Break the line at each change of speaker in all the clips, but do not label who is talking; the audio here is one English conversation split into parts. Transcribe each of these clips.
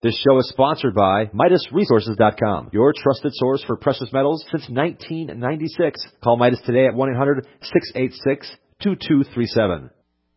This show is sponsored by MidasResources.com, your trusted source for precious metals since 1996. Call Midas today at 1-800-686-2237.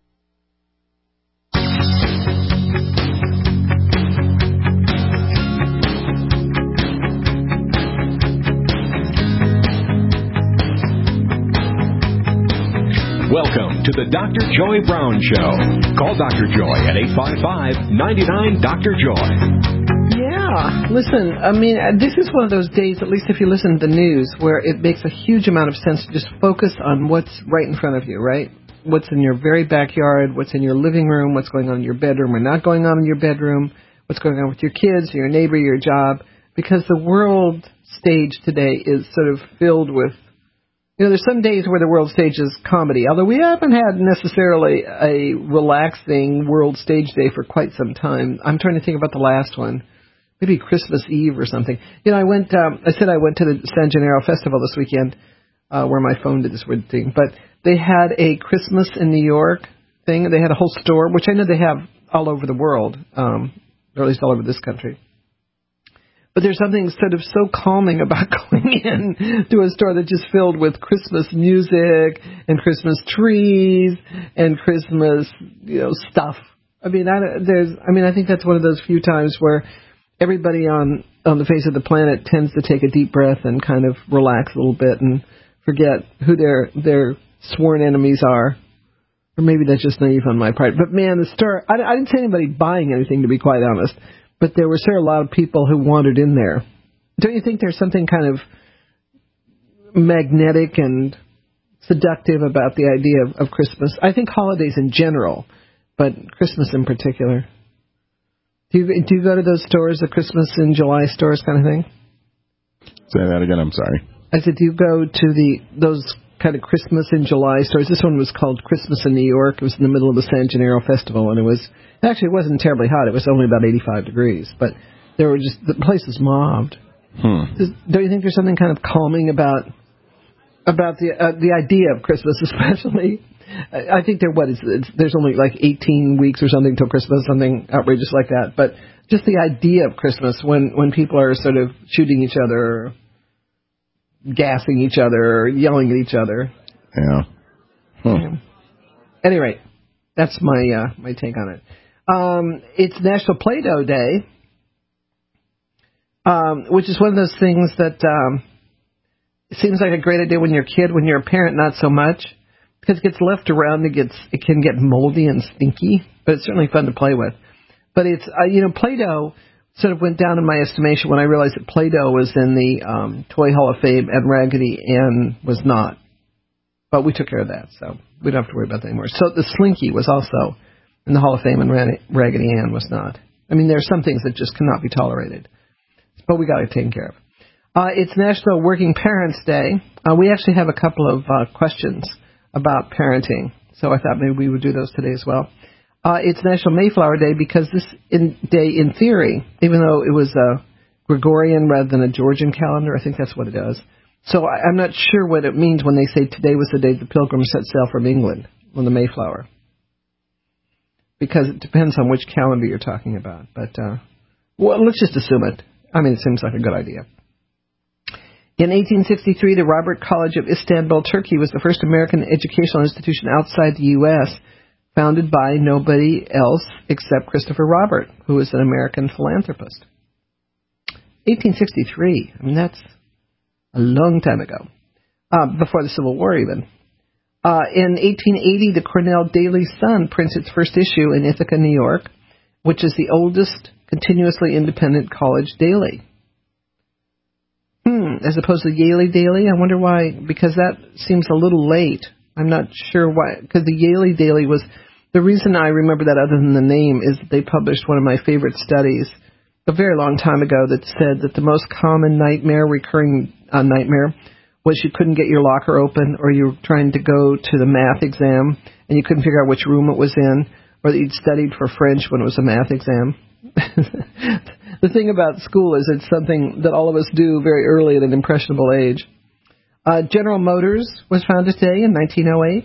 Welcome to the Dr. Joy Brown Show. Call Dr. Joy at 855-99-DR-JOY.
Yeah, listen, I mean, this is one of those days, at least if you listen to the news, where it makes a huge amount of sense to just focus on what's right in front of you, right? What's in your very backyard, what's in your living room, what's going on in your bedroom or not going on in your bedroom, what's going on with your kids, your neighbor, your job, because the world stage today is sort of filled with, you know, there's some days where the world stage is comedy, although we haven't had necessarily a relaxing world stage day for quite some time. I'm trying to think about the last one, maybe Christmas Eve or something. You know, I said I went to the San Gennaro Festival this weekend, where my phone did this weird thing, but they had a Christmas in New York thing. They had a whole store, which I know they have all over the world, or at least all over this country. But there's something sort of so calming about going in to a store that's just filled with Christmas music and Christmas trees and Christmas, you know, stuff. I mean, I think that's one of those few times where everybody on the face of the planet tends to take a deep breath and kind of relax a little bit and forget who their sworn enemies are. Or maybe that's just naive on my part. But man, the store, I didn't see anybody buying anything, to be quite honest. But there were certainly a lot of people who wandered in there. Don't you think there's something kind of magnetic and seductive about the idea of Christmas? I think holidays in general, but Christmas in particular. Do you go to those stores, the Christmas in July stores kind of thing?
Say that again, I'm sorry.
I said, do you go to those kind of Christmas in July stores? This one was called Christmas in New York. It was in the middle of the San Gennaro Festival, and it wasn't terribly hot. It was only about 85 degrees, but the place was mobbed. Don't you think there's something kind of calming about the idea of Christmas, especially? I think there's only like 18 weeks or something till Christmas, something outrageous like that. But just the idea of Christmas when people are sort of shooting each other, or gassing each other, or yelling at each other.
Yeah.
At any rate, that's my take on it. It's National Play-Doh Day, which is one of those things that seems like a great idea when you're a kid. When you're a parent, not so much, because it gets left around. It can get moldy and stinky, but it's certainly fun to play with. But it's Play-Doh sort of went down in my estimation when I realized that Play-Doh was in the Toy Hall of Fame and Raggedy Ann was not. But we took care of that, so we don't have to worry about that anymore. So the Slinky was also in the Hall of Fame and Raggedy Ann was not. I mean, there are some things that just cannot be tolerated. But we got it taken care of. It's National Working Parents Day. We actually have a couple of questions about parenting, so I thought maybe we would do those today as well. It's National Mayflower Day because this day, in theory, even though it was a Gregorian rather than a Georgian calendar, I think that's what it is. So I'm not sure what it means when they say today was the day the Pilgrims set sail from England on the Mayflower, because it depends on which calendar you're talking about. But, well, let's just assume it. I mean, it seems like a good idea. In 1863, the Robert College of Istanbul, Turkey, was the first American educational institution outside the U.S., founded by nobody else except Christopher Robert, who was an American philanthropist. 1863, I mean, that's a long time ago, before the Civil War even. In 1880, the Cornell Daily Sun prints its first issue in Ithaca, New York, which is the oldest continuously independent college daily. As opposed to the Yale Daily, I wonder why, because that seems a little late. I'm not sure why, because the Yale Daily was, the reason I remember that other than the name is that they published one of my favorite studies a very long time ago that said that the most common recurring nightmare, was you couldn't get your locker open, or you were trying to go to the math exam and you couldn't figure out which room it was in, or that you'd studied for French when it was a math exam. The thing about school is it's something that all of us do very early at an impressionable age. General Motors was founded today in 1908.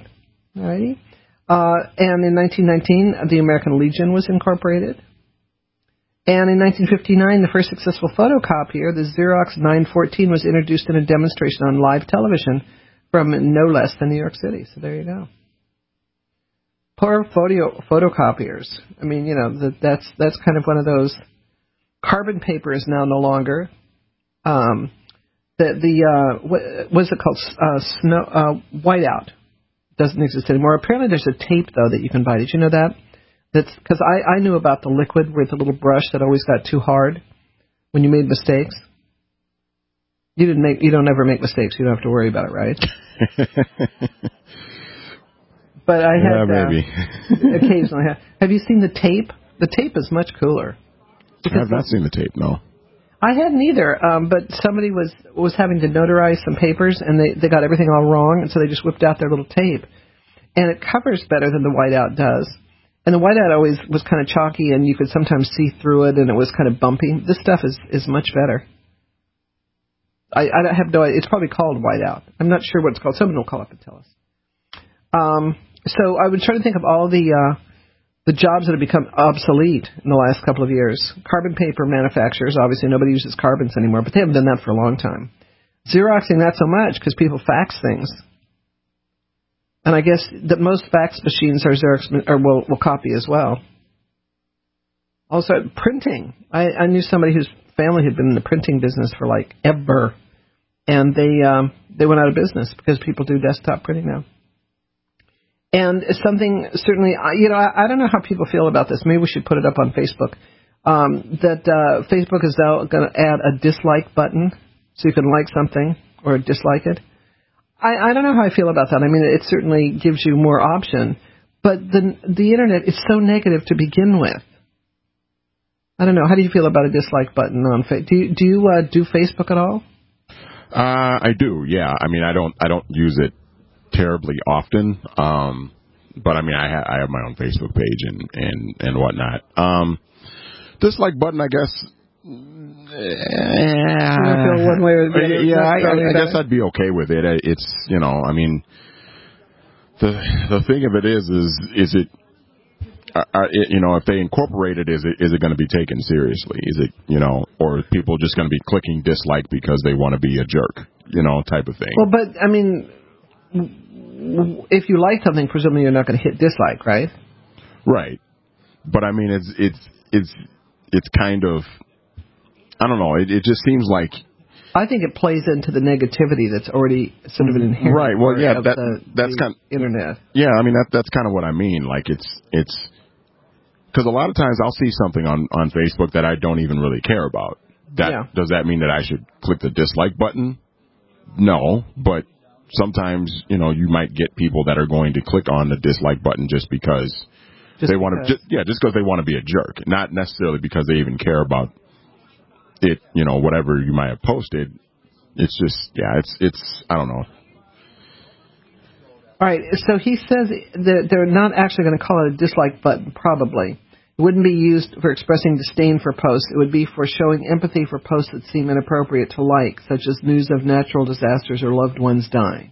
Alrighty. And in 1919, the American Legion was incorporated. And in 1959, the first successful photocopier, the Xerox 914, was introduced in a demonstration on live television from no less than New York City. So there you go. Poor photocopiers. I mean, you know, that's kind of one of those. Carbon paper is now no longer. What's it called? Whiteout doesn't exist anymore. Apparently, there's a tape though that you can buy. Did you know that? That's because I knew about the liquid with the little brush that always got too hard when you made mistakes. You don't ever make mistakes. You don't have to worry about it, right? But I had
maybe.
Occasionally. Have you seen the tape? The tape is much cooler.
I have not seen the tape. No.
I hadn't either, but somebody was having to notarize some papers, and they got everything all wrong, and so they just whipped out their little tape. And it covers better than the whiteout does. And the whiteout always was kind of chalky, and you could sometimes see through it, and it was kind of bumpy. This stuff is much better. I have no idea. It's probably called whiteout. I'm not sure what it's called. Someone will call up and tell us. So I was trying to think of all the jobs that have become obsolete in the last couple of years. Carbon paper manufacturers, obviously nobody uses carbons anymore, but they haven't done that for a long time. Xeroxing, not so much, because people fax things. And I guess that most fax machines are Xerox, or will copy as well. Also, printing. I knew somebody whose family had been in the printing business for like ever, and they went out of business because people do desktop printing now. And something certainly, I don't know how people feel about this. Maybe we should put it up on Facebook. That Facebook is now going to add a dislike button, so you can like something or dislike it. I don't know how I feel about that. I mean, it certainly gives you more option, but the internet is so negative to begin with. I don't know. How do you feel about a dislike button on Facebook? Do you do Facebook at all?
I do. Yeah. I mean, I don't use it terribly often, but I mean, I have my own Facebook page and whatnot. Dislike button, I guess.
Yeah, feel one way or the other.
Yeah, I guess I'd be okay with it. It's, I mean, the thing of it is it, if they incorporate it, is it going to be taken seriously? Is it, or are people just going to be clicking dislike because they want to be a jerk, type of thing?
Well, but I mean, if you like something, presumably you're not going to hit dislike, right?
Right. But I mean, it's kind of, I don't know. It just seems like,
I think it plays into the negativity that's already sort of an inherent
right. Well, yeah,
of
that's kind of
internet.
Yeah, I mean that's kind of what I mean. Like it's because a lot of times I'll see something on Facebook that I don't even really care about. Does that mean that I should click the dislike button? No, but sometimes you might get people that are going to click on the dislike button just because they want to. Just because they want to be a jerk, not necessarily because they even care about it, whatever you might have posted. It's just, it's I don't know.
All right, so he says that they're not actually going to call it a dislike button, probably. It wouldn't be used for expressing disdain for posts. It would be for showing empathy for posts that seem inappropriate to like, such as news of natural disasters or loved ones dying.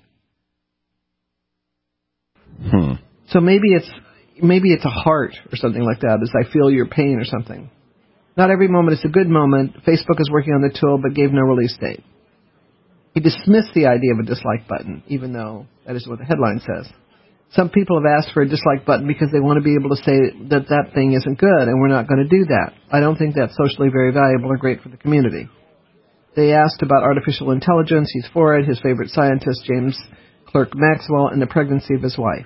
So maybe it's a heart or something like that, as I feel your pain or something. Not every moment is a good moment. Facebook is working on the tool, but gave no release date. He dismissed the idea of a dislike button, even though that is what the headline says. Some people have asked for a dislike button because they want to be able to say that thing isn't good, and we're not going to do that. I don't think that's socially very valuable or great for the community. They asked about artificial intelligence. He's for it. His favorite scientist, James Clerk Maxwell, and the pregnancy of his wife.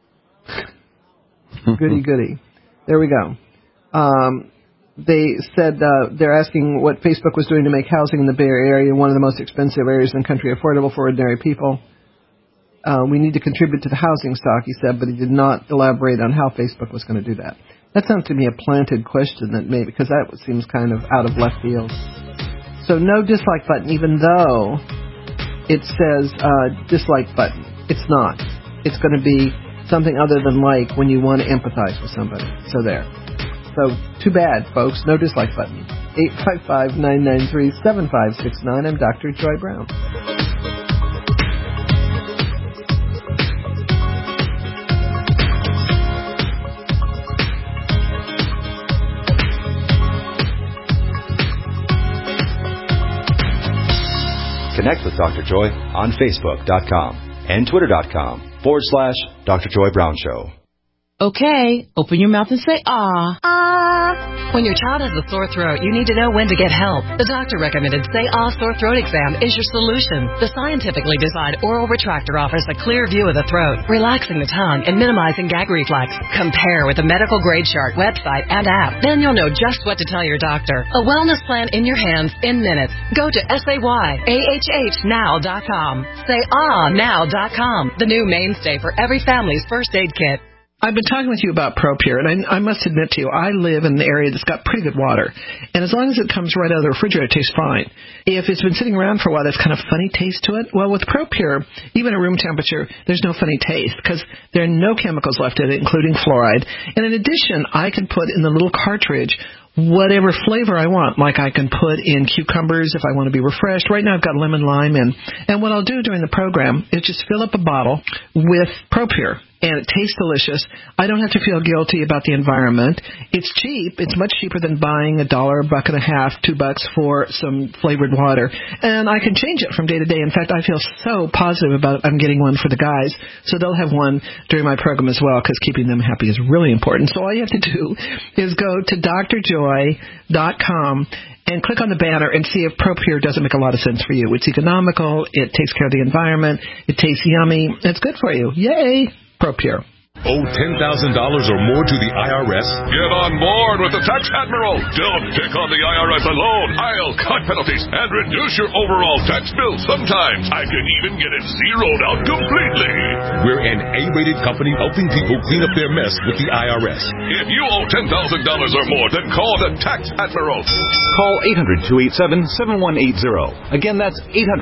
Goody, goody. There we go. They said they're asking what Facebook was doing to make housing in the Bay Area one of the most expensive areas in the country affordable for ordinary people. We need to contribute to the housing stock, he said, but he did not elaborate on how Facebook was going to do that. That sounds to me a planted question that maybe, because that seems kind of out of left field. So no dislike button, even though it says dislike button. It's not. It's going to be something other than like when you want to empathize with somebody. So there. So, too bad, folks. No dislike button. 855-993-7569. I'm Dr. Joy Brown.
Connect with Dr. Joy on Facebook.com and Twitter.com/Dr. Joy Brown Show.
Okay, open your mouth and say, ah. Ah. When your child has a sore throat, you need to know when to get help. The doctor-recommended Say Ah Sore Throat Exam is your solution. The scientifically designed oral retractor offers a clear view of the throat, relaxing the tongue and minimizing gag reflex. Compare with the medical grade chart, website, and app. Then you'll know just what to tell your doctor. A wellness plan in your hands in minutes. Go to SayAHHnow.com. SayAhNow.com, the new mainstay for every family's first aid kit.
I've been talking with you about ProPure, and I must admit to you, I live in an area that's got pretty good water. And as long as it comes right out of the refrigerator, it tastes fine. If it's been sitting around for a while, there's kind of funny taste to it. Well, with ProPure, even at room temperature, there's no funny taste because there are no chemicals left in it, including fluoride. And in addition, I can put in the little cartridge whatever flavor I want. Like I can put in cucumbers if I want to be refreshed. Right now I've got lemon lime in. And what I'll do during the program is just fill up a bottle with ProPure. And it tastes delicious. I don't have to feel guilty about the environment. It's cheap. It's much cheaper than buying $1, $1.50, $2 for some flavored water. And I can change it from day to day. In fact, I feel so positive about it. I'm getting one for the guys, so they'll have one during my program as well, because keeping them happy is really important. So all you have to do is go to drjoy.com and click on the banner and see if ProPure doesn't make a lot of sense for you. It's economical. It takes care of the environment. It tastes yummy. It's good for you. Yay! ProPure.
Owe $10,000 or more to the IRS?
Get on board with the Tax Admiral. Don't pick on the IRS alone. I'll cut penalties and reduce your overall tax bill. Sometimes I can even get it zeroed out completely.
We're an A-rated company helping people clean up their mess with the IRS.
If you owe $10,000 or more, then call the Tax Admiral.
Call 800-287-7180. Again, that's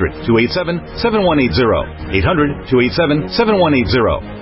800-287-7180. 800-287-7180.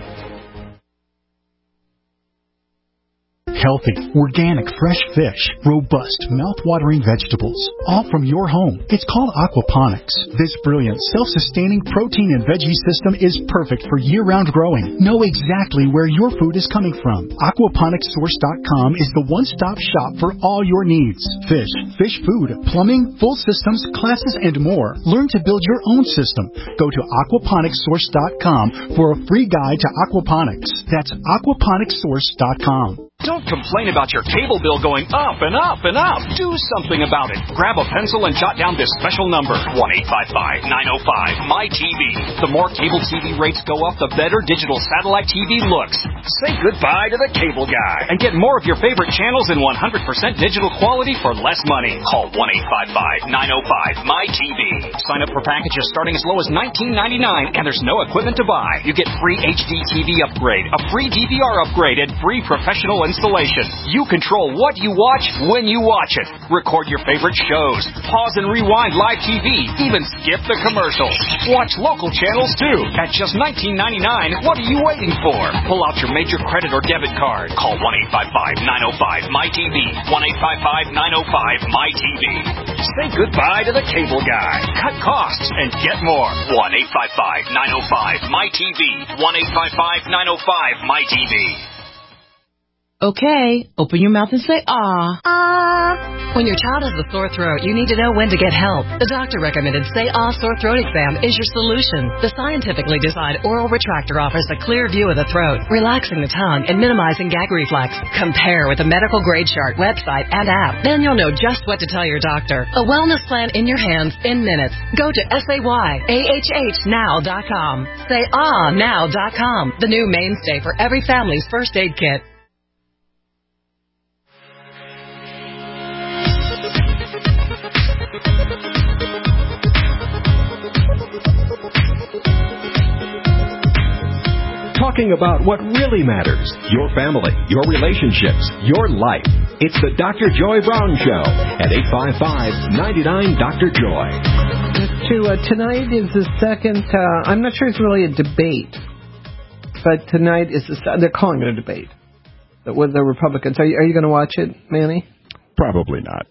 Healthy, organic, fresh fish, robust, mouth-watering vegetables, all from your home. It's called aquaponics. This brilliant, self-sustaining protein and veggie system is perfect for year-round growing. Know exactly where your food is coming from. Aquaponicssource.com is the one-stop shop for all your needs. Fish, fish food, plumbing, full systems, classes, and more. Learn to build your own system. Go to aquaponicssource.com for a free guide to aquaponics. That's aquaponicssource.com.
Don't complain about your cable bill going up and up and up. Do something about it. Grab a pencil and jot down this special number, 1-855-905-MY-TV. The more cable TV rates go up, the better digital satellite TV looks. Say goodbye to the cable guy and get more of your favorite channels in 100% digital quality for less money. Call 1-855-905-MY-TV. Sign up for packages starting as low as $19.99, and there's no equipment to buy. You get free HD TV upgrade, a free DVR upgrade, and free professional installation. You control what you watch when you watch it. Record your favorite shows. Pause and rewind live TV. Even skip the commercials. Watch local channels too. At just $19.99, what are you waiting for? Pull out your major credit or debit card. Call 1-855-905-MY-TV. 1-855-905-MY-TV. Say goodbye to the cable guy. Cut costs and get more. 1-855-905-MY-TV. 1-855-905-MY-TV.
Okay, open your mouth and say, ah. Ah. When your child has a sore throat, you need to know when to get help. The doctor-recommended Say Ah Sore Throat Exam is your solution. The scientifically designed oral retractor offers a clear view of the throat, relaxing the tongue and minimizing gag reflex. Compare with the medical grade chart, website, and app. Then you'll know just what to tell your doctor. A wellness plan in your hands in minutes. Go to SayAHHnow.com. SayAhNow.com, the new mainstay for every family's first aid kit.
Talking about what really matters, your family, your relationships, your life. It's the Dr. Joy Brown Show at 855-99-DR-JOY.
Tonight is the second, I'm not sure it's really a debate, but tonight is they're calling it a debate with the Republicans. Are you going to watch it, Manny?
Probably not.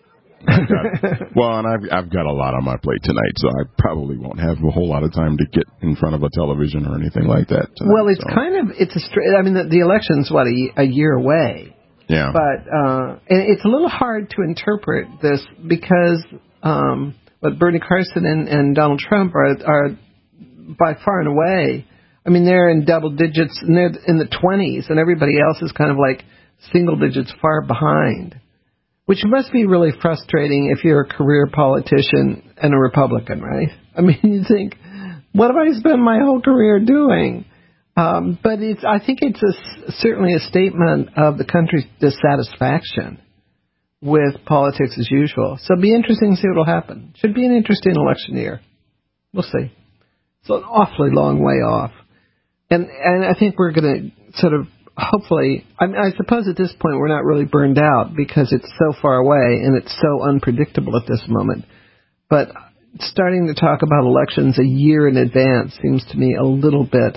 I've got a lot on my plate tonight, so I probably won't have a whole lot of time to get in front of a television or anything like that tonight,
well, the election's, a year away.
Yeah.
But, and it's a little hard to interpret this because, But Bernie Carson and Donald Trump are by far and away, I mean, they're in double digits, and they're in the 20s, and everybody else is kind of like single digits far behind, which must be really frustrating if you're a career politician and a Republican, right? I mean, you think, what have I spent my whole career doing? But I think it's certainly a statement of the country's dissatisfaction with politics as usual. So it'll be interesting to see what will happen. Should be an interesting election year. We'll see. It's an awfully long way off. And I think we're going to sort of, hopefully, I suppose at this point we're not really burned out because it's so far away and it's so unpredictable at this moment. But starting to talk about elections a year in advance seems to me a little bit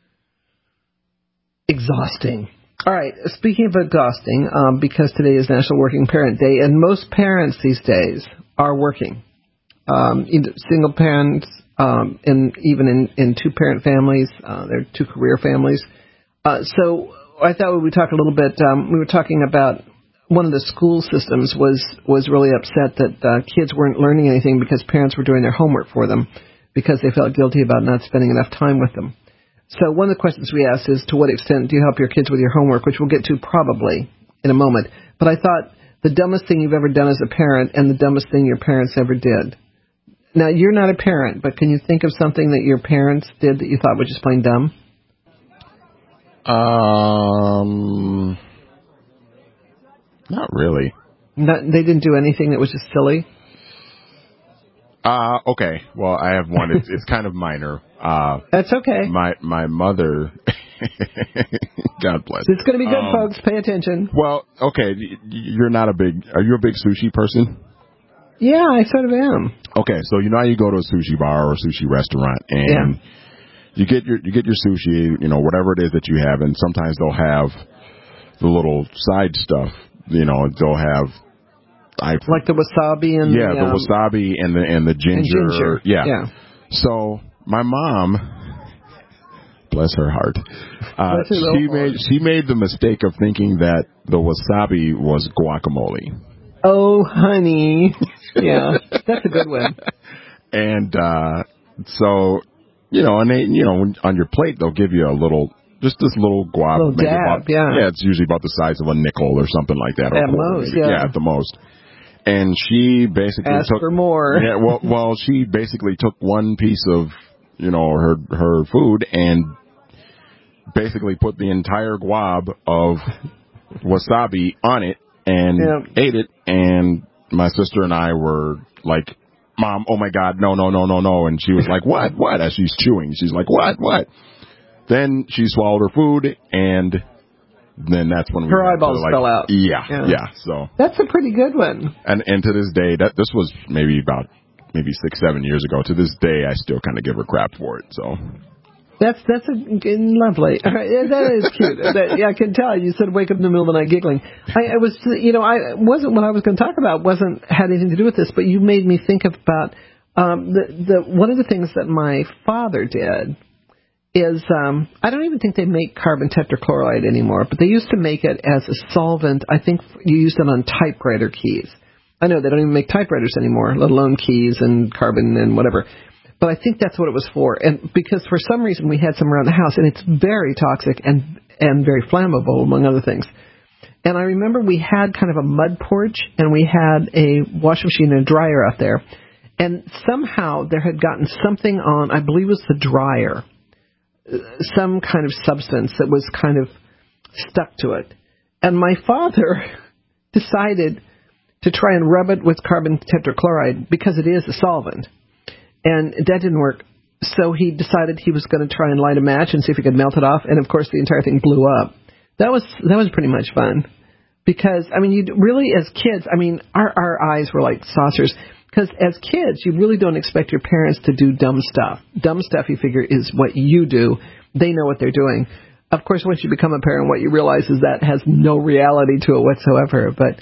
exhausting. All right, speaking of exhausting, because today is National Working Parent Day, and most parents these days are working, single parents, and even in two-parent families, they're two-career families. So I thought we'd talk a little bit, we were talking about one of the school systems was really upset that kids weren't learning anything because parents were doing their homework for them because they felt guilty about not spending enough time with them. So one of the questions we asked is, to what extent do you help your kids with your homework, which we'll get to probably in a moment. But I thought the dumbest thing you've ever done as a parent and the dumbest thing your parents ever did. Now, you're not a parent, but can you think of something that your parents did that you thought was just plain dumb?
Not really.
They didn't do anything that was just silly?
Okay. Well, I have one. It's kind of minor.
That's okay.
My mother, God bless.
It's going to be good, folks. Pay attention.
Well, okay. Are you a big sushi person?
Yeah, I sort of am.
Okay. So, you know how you go to a sushi bar or a sushi restaurant and you get your sushi, whatever it is that you have. And sometimes they'll have the little side stuff, they'll have,
like the wasabi and
the wasabi and the ginger. Yeah. So my mom, bless her heart, she made the mistake of thinking that the wasabi was guacamole.
Oh, honey. Yeah, that's a good one.
And so, and they, on your plate they'll give you just this little guava.
Little dab,
yeah, it's usually about the size of a nickel or something like that.
At most, yeah.
At the most. And she basically
took for more.
Yeah, well, she basically took one piece of, her food and basically put the entire glob of wasabi on it and ate it. And my sister and I were like, "Mom, oh my God, no." And she was like, "What?" As she's chewing, she's like, "What?" Then she swallowed her food, and then that's when
her eyeballs fell out.
Yeah. So
that's a pretty good one.
And to this day, this was maybe 6-7 years ago. To this day, I still kind of give her crap for it. So
that's lovely. That is cute. I can tell. You said wake up in the middle of the night giggling. I wasn't what I was going to talk about. Had anything to do with this, but you made me think about the one of the things that my father did. Is I don't even think they make carbon tetrachloride anymore, but they used to make it as a solvent. I think you used it on typewriter keys. I know they don't even make typewriters anymore, let alone keys and carbon and whatever. But I think that's what it was for. And because for some reason we had some around the house, and it's very toxic and very flammable, among other things. And I remember we had kind of a mud porch, and we had a washing machine and a dryer out there. And somehow there had gotten something on, I believe it was the dryer, some kind of substance that was kind of stuck to it. And my father decided to try and rub it with carbon tetrachloride because it is a solvent. And that didn't work. So he decided he was going to try and light a match and see if he could melt it off. And, of course, the entire thing blew up. That was pretty much fun. Because, you really, as kids, our eyes were like saucers. Because as kids, you really don't expect your parents to do dumb stuff. Dumb stuff, you figure, is what you do. They know what they're doing. Of course, once you become a parent, what you realize is that has no reality to it whatsoever. But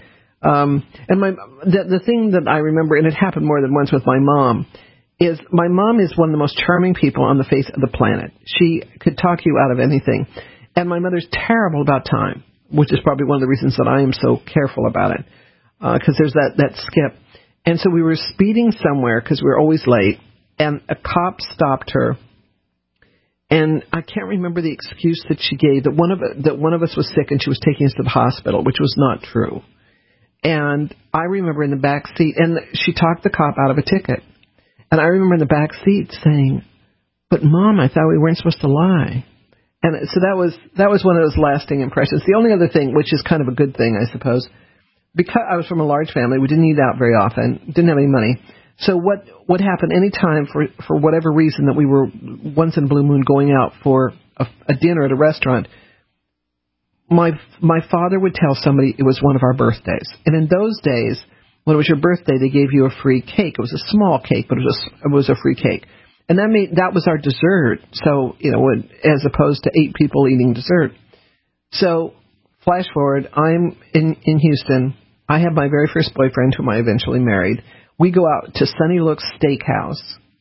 the thing that I remember, and it happened more than once with my mom, is my mom is one of the most charming people on the face of the planet. She could talk you out of anything. And my mother's terrible about time, which is probably one of the reasons that I am so careful about it. Because there's that skip. And so we were speeding somewhere because we were always late, and a cop stopped her. And I can't remember the excuse that she gave, that one of us was sick and she was taking us to the hospital, which was not true. And I remember in the back seat, and she talked the cop out of a ticket. And I remember in the back seat saying, "But Mom, I thought we weren't supposed to lie." And so that was one of those lasting impressions. The only other thing, which is kind of a good thing, I suppose, because I was from a large family, we didn't eat out very often, didn't have any money. So what happened any time for whatever reason that we were once in a blue moon going out for a dinner at a restaurant, my father would tell somebody it was one of our birthdays. And in those days, when it was your birthday, they gave you a free cake. It was a small cake, but it was a free cake. And that was our dessert. So, as opposed to 8 people eating dessert. So, flash forward, I'm in Houston. I have my very first boyfriend, whom I eventually married. We go out to Sunny Looks Steakhouse,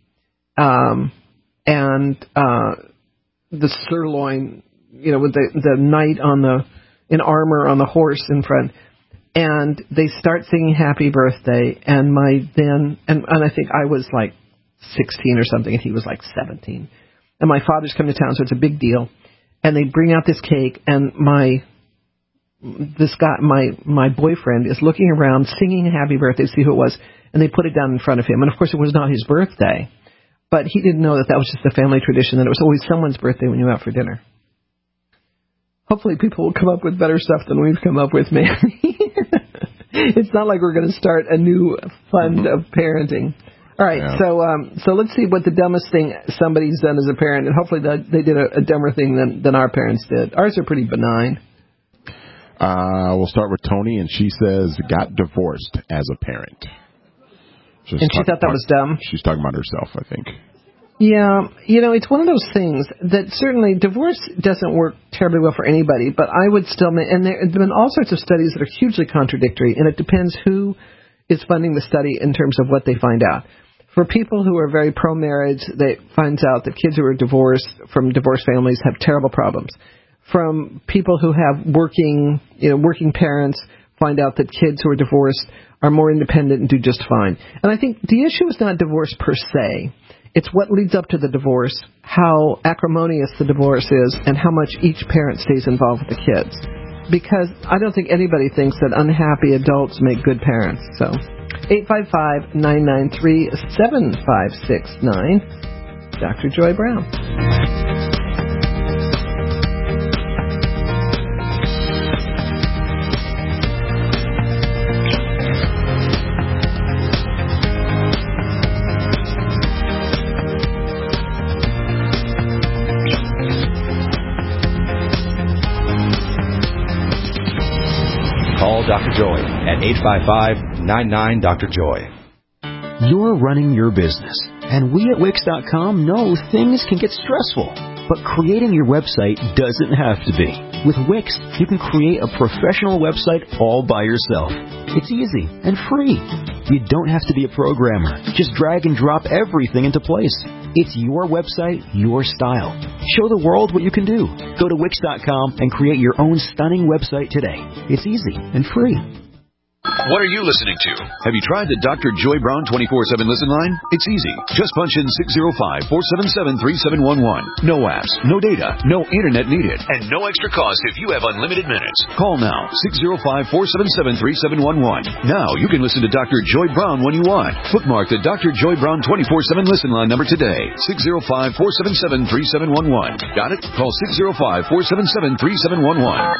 and the sirloin, with the knight in armor on the horse in front, and they start singing "Happy Birthday," and I think I was like 16 or something, and he was like 17, and my father's come to town, so it's a big deal, and they bring out this cake, and my boyfriend is looking around, singing "Happy Birthday" to see who it was. And they put it down in front of him. And, of course, it was not his birthday. But he didn't know that was just a family tradition, that it was always someone's birthday when you went out for dinner. Hopefully people will come up with better stuff than we've come up with, man. It's not like we're going to start a new fund of parenting. All right, yeah. So let's see what the dumbest thing somebody's done as a parent. And hopefully they did a dumber thing than our parents did. Ours are pretty benign.
We'll start with Tony, and she says, got divorced as a parent.
And she thought that was dumb?
She's talking about herself, I think.
Yeah, it's one of those things that certainly divorce doesn't work terribly well for anybody, but I would still, and there have been all sorts of studies that are hugely contradictory, and it depends who is funding the study in terms of what they find out. For people who are very pro-marriage, they find out that kids who are divorced from divorced families have terrible problems. From people who have working parents, find out that kids who are divorced are more independent and do just fine. And I think the issue is not divorce per se. It's what leads up to the divorce, how acrimonious the divorce is, and how much each parent stays involved with the kids. Because I don't think anybody thinks that unhappy adults make good parents. So, 855-993-7569, Dr. Joy Brown.
Call Dr. Joy at 855-99-DR-JOY.
You're running your business, and we at Wix.com know things can get stressful. But creating your website doesn't have to be. With Wix, you can create a professional website all by yourself. It's easy and free. You don't have to be a programmer. Just drag and drop everything into place. It's your website, your style. Show the world what you can do. Go to Wix.com and create your own stunning website today. It's easy and free.
What are you listening to? Have you tried the Dr. Joy Brown 24/7 listen line? It's easy. Just punch in 605-477-3711. No apps, no data, no internet needed, and no extra cost if you have unlimited minutes. Call now, 605-477-3711. Now you can listen to Dr. Joy Brown when you want. Bookmark the Dr. Joy Brown 24/7 listen line number today, 605-477-3711. Got it? Call 605-477-3711.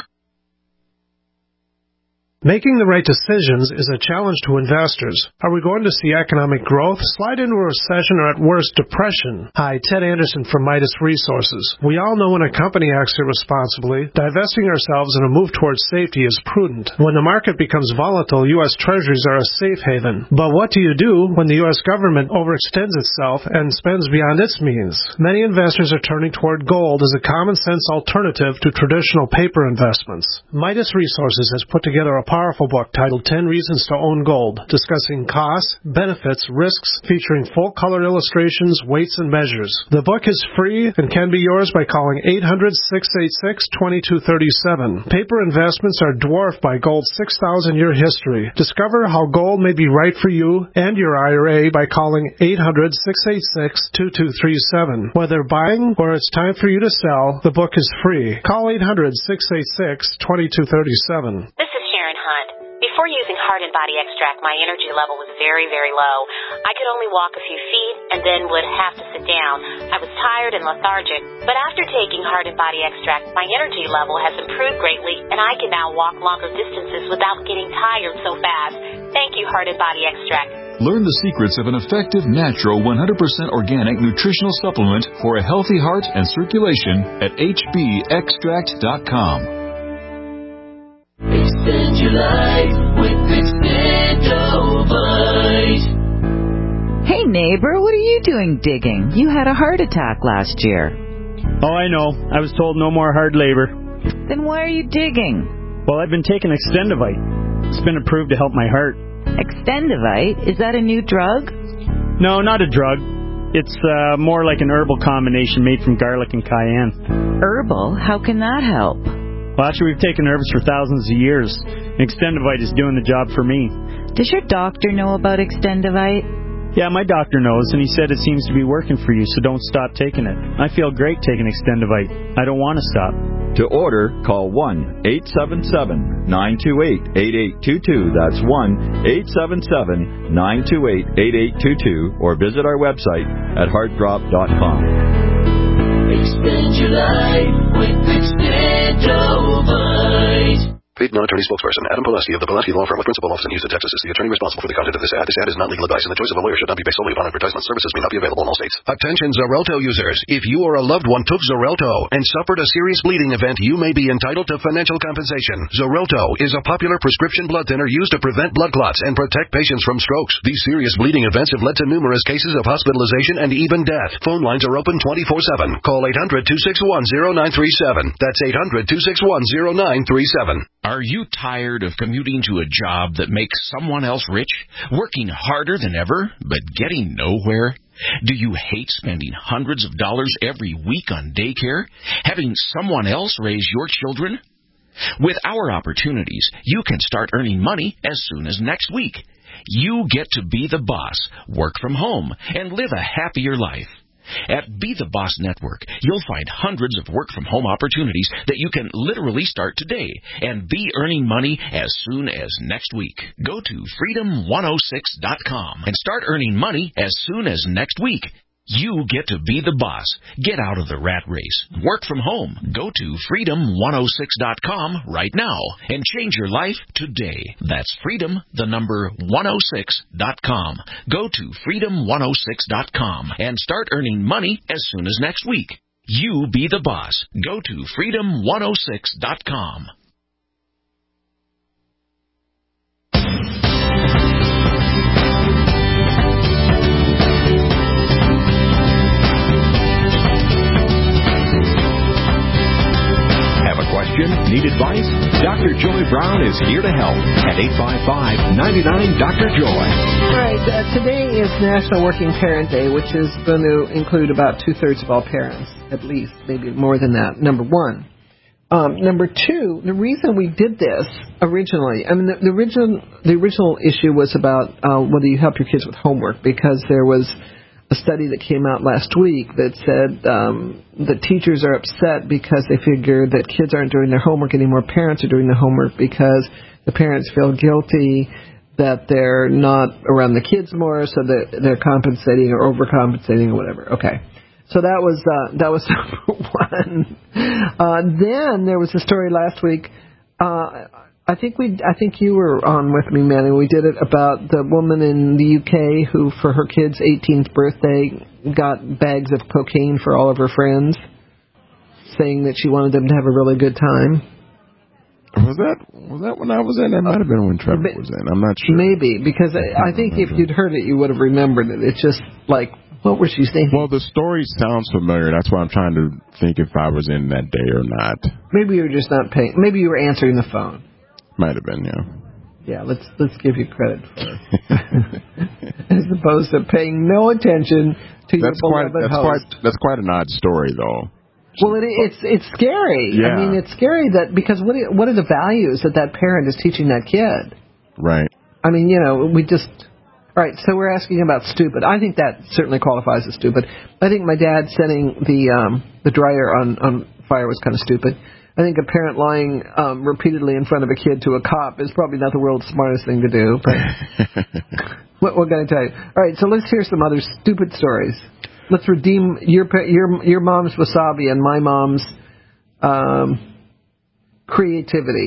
Making the right decisions is a challenge to investors. Are we going to see economic growth, slide into a recession, or at worst, depression? Hi, Ted Anderson from Midas Resources. We all know when a company acts irresponsibly, divesting ourselves in a move towards safety is prudent. When the market becomes volatile, U.S. Treasuries are a safe haven. But what do you do when the U.S. government overextends itself and spends beyond its means? Many investors are turning toward gold as a common-sense alternative to traditional paper investments. Midas Resources has put together a powerful book titled 10 Reasons to Own Gold, discussing costs, benefits, risks, featuring full-color illustrations, weights, and measures. The book is free and can be yours by calling 800-686-2237. Paper investments are dwarfed by gold's 6,000-year history. Discover how gold may be right for you and your IRA by calling 800-686-2237. Whether buying or it's time for you to sell, the book is free. Call 800-686-2237.
This is Sharon Hunt. Before using Heart and Body Extract, my energy level was very, very low. I could only walk a few feet and then would have to sit down. I was tired and lethargic. But after taking Heart and Body Extract, my energy level has improved greatly, and I can now walk longer distances without getting tired so fast. Thank you, Heart and Body Extract.
Learn the secrets of an effective, natural, 100% organic nutritional supplement for a healthy heart and circulation at hbextract.com.
Extend your life with Extendovite.
Hey neighbor, what are you doing digging? You had a heart attack last year.
Oh, I know. I was told no more hard labor.
Then why are you digging?
Well, I've been taking Extendovite. It's been approved to help my heart.
Extendovite? Is that a new drug?
No, not a drug. It's more like an herbal combination made from garlic and cayenne.
Herbal? How can that help?
Well, actually, we've taken herbs for thousands of years. Extendovite is doing the job for me.
Does your doctor know about Extendovite?
Yeah, my doctor knows, and he said it seems to be working for you, so don't stop taking it. I feel great taking Extendovite. I don't want to stop.
To order, call 1-877-928-8822. That's 1-877-928-8822. Or visit our website at heartdrop.com.
Expand your life with Extendovite.
Paid non-attorney spokesperson Adam Pulaski of the Pulaski Law Firm with principal office in Houston, Texas is the attorney responsible for the content of this ad. This ad is not legal advice, and the choice of a lawyer should not be based solely upon advertisement. Services may not be available in all states.
Attention Xarelto users. If you or a loved one took Xarelto and suffered a serious bleeding event, you may be entitled to financial compensation. Xarelto is a popular prescription blood thinner used to prevent blood clots and protect patients from strokes. These serious bleeding events have led to numerous cases of hospitalization and even death. Phone lines are open 24/7. Call 800-261-0937. That's 800-261-0937.
Are you tired of commuting to a job that makes someone else rich, working harder than ever, but getting nowhere? Do you hate spending hundreds of dollars every week on daycare, having someone else raise your children? With our opportunities, you can start earning money as soon as next week. You get to be the boss, work from home, and live a happier life. At Be the Boss Network, you'll find hundreds of work-from-home opportunities that you can literally start today and be earning money as soon as next week. Go to freedom106.com and start earning money as soon as next week. You get to be the boss. Get out of the rat race. Work from home. Go to freedom106.com right now and change your life today. That's freedom106.com. Go to freedom106.com and start earning money as soon as next week. You be the boss. Go to freedom106.com.
Question? Need advice? Dr. Joy Brown is here to help at 855-99-DR-JOY.
All right, today is National Working Parent Day, which is going to include about 2/3 of all parents, at least, maybe more than that, number one. Number two, the reason we did this originally, I mean, the original issue was about whether you help your kids with homework, because there was a study that came out last week that said that teachers are upset because they figure that kids aren't doing their homework anymore. Parents are doing their homework because the parents feel guilty that they're not around the kids more, so that they're compensating or overcompensating or whatever. Okay. So that was number one. Then there was a story last week. I think you were on with me, Manny. We did it about the woman in the UK who, for her kid's 18th birthday, got bags of cocaine for all of her friends, saying that she wanted them to have a really good time.
Was that when I was in? That might have been when Trevor was in. I'm not sure.
Maybe, because I think if you'd heard it, you would have remembered it. It's just like, what was she thinking?
Well, the story sounds familiar. That's why I'm trying to think if I was in that day or not.
Maybe you were just not paying. Maybe you were answering the phone.
Might have been, yeah.
Yeah, let's give you credit for as opposed to paying no attention to your beloved host.
That's quite an odd story, though.
Well, it's scary.
Yeah.
I mean, it's scary because what are the values that parent is teaching that kid?
Right.
I mean, we just... All right, so we're asking about stupid. I think that certainly qualifies as stupid. I think my dad setting the dryer on fire was kind of stupid. I think a parent lying repeatedly in front of a kid to a cop is probably not the world's smartest thing to do. But what can I tell you? All right, so let's hear some other stupid stories. Let's redeem your mom's wasabi and my mom's creativity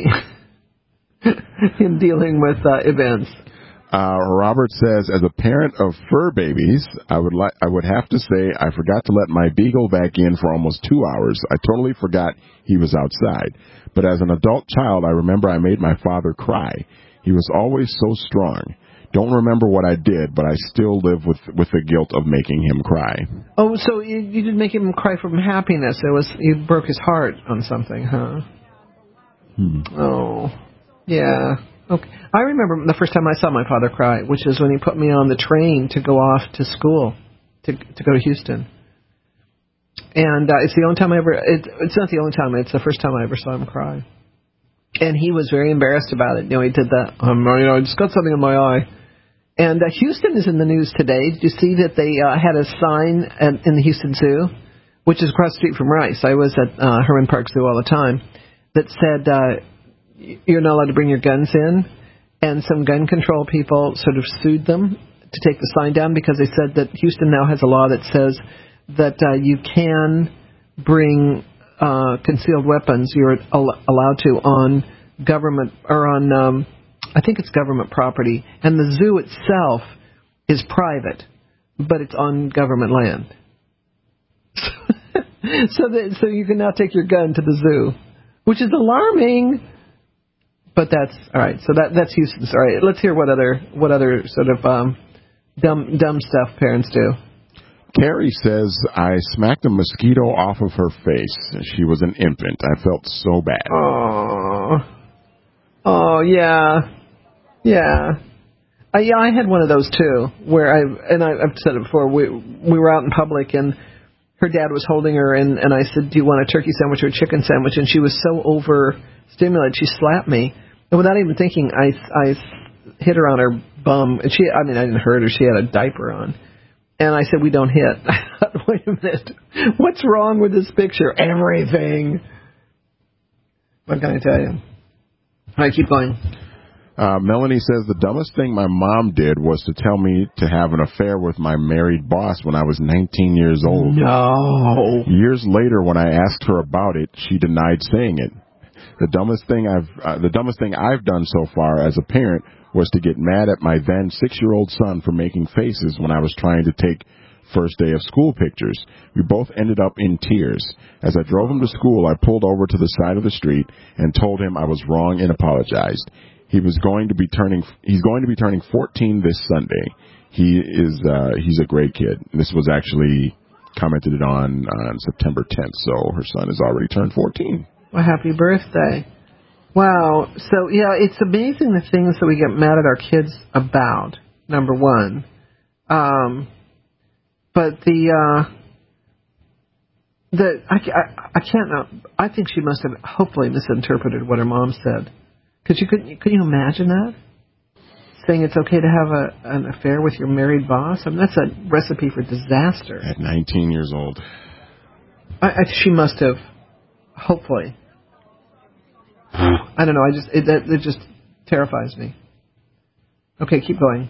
in dealing with events.
Robert says, as a parent of fur babies, I would have to say I forgot to let my beagle back in for almost 2 hours. I totally forgot he was outside. But as an adult child, I remember I made my father cry. He was always so strong. Don't remember what I did, but I still live with the guilt of making him cry.
Oh, so you didn't make him cry from happiness. You broke his heart on something, huh? Oh, yeah. Okay. I remember the first time I saw my father cry, which is when he put me on the train to go off to school, to go to Houston. And it's the only time it's not the only time, it's the first time I ever saw him cry. And he was very embarrassed about it. He did that, I just got something in my eye. And Houston is in the news today. Did you see that they had a sign in the Houston Zoo, which is across the street from Rice? I was at Herman Park Zoo all the time, that said... you're not allowed to bring your guns in, and some gun control people sort of sued them to take the sign down because they said that Houston now has a law that says that you can bring concealed weapons. You're allowed to on government or on I think it's government property, and the zoo itself is private, but it's on government land. So you can now take your gun to the zoo, which is alarming. But that's all right. So that's Houston's. All right, let's hear what other sort of dumb stuff parents do.
Carrie says, I smacked a mosquito off of her face. She was an infant. I felt so bad.
Oh yeah. I had one of those too, where I've said it before. We were out in public and her dad was holding her, and I said, do you want a turkey sandwich or a chicken sandwich? And she was so overstimulated, she slapped me. And without even thinking, I hit her on her bum. And I didn't hurt her. She had a diaper on. And I said, we don't hit. I thought, wait a minute. What's wrong with this picture? Everything. What can I tell you? All right, keep going.
Melanie says, the dumbest thing my mom did was to tell me to have an affair with my married boss when I was 19 years old.
No.
Years later, when I asked her about it, she denied saying it. The dumbest thing I've done so far as a parent was to get mad at my then 6-year-old son for making faces when I was trying to take first day of school pictures. We both ended up in tears. As I drove him to school, I pulled over to the side of the street and told him I was wrong and apologized. He's going to be turning 14 this Sunday. He's a great kid. This was actually commented on September 10th, so her son has already turned 14.
Well, happy birthday. Wow. So, yeah, it's amazing the things that we get mad at our kids about, number one. But I think she must have hopefully misinterpreted what her mom said. Because could you imagine that? Saying it's okay to have an affair with your married boss? I mean, that's a recipe for disaster.
At 19 years old.
She must have, hopefully. I don't know. It just terrifies me. Okay, keep going.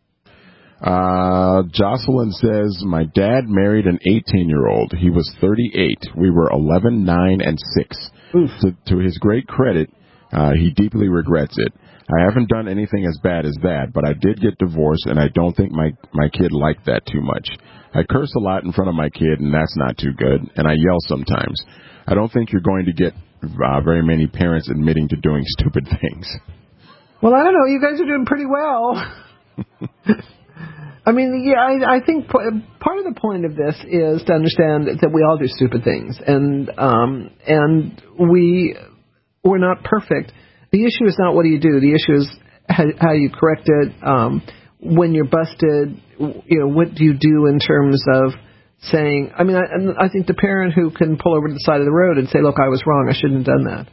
Jocelyn says, my dad married an 18-year-old. He was 38. We were 11, 9, and 6. To his great credit, he deeply regrets it. I haven't done anything as bad as that, but I did get divorced, and I don't think my kid liked that too much. I curse a lot in front of my kid, and that's not too good, and I yell sometimes. I don't think you're going to get very many parents admitting to doing stupid things.
Well, I don't know. You guys are doing pretty well. I mean, yeah, I think part of the point of this is to understand that we all do stupid things, and we're not perfect. The issue is not what do you do. The issue is how you correct it. When you're busted, what do you do in terms of saying, I think the parent who can pull over to the side of the road and say, look, I was wrong, I shouldn't have done that.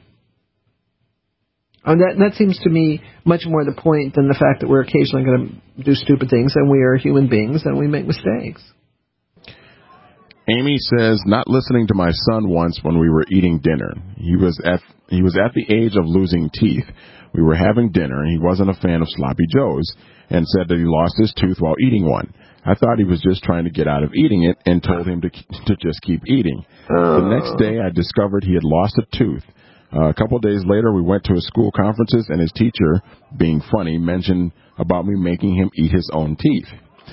That seems to me much more the point than the fact that we're occasionally going to do stupid things, and we are human beings and we make mistakes.
Amy says, not listening to my son once when we were eating dinner. He was at the age of losing teeth. We were having dinner, and he wasn't a fan of Sloppy Joe's and said that he lost his tooth while eating one. I thought he was just trying to get out of eating it and told him to just keep eating. The next day, I discovered he had lost a tooth. A couple of days later, we went to his school conferences, and his teacher, being funny, mentioned about me making him eat his own teeth.